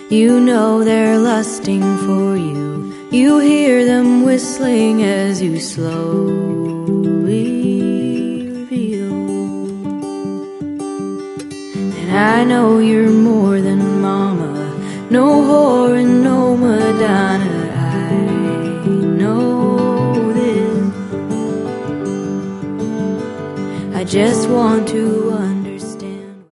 You know they're lusting for you. You hear them whistling as you slowly reveal. And I know you're more than mama, no whore and no Madonna. I know this. I just want to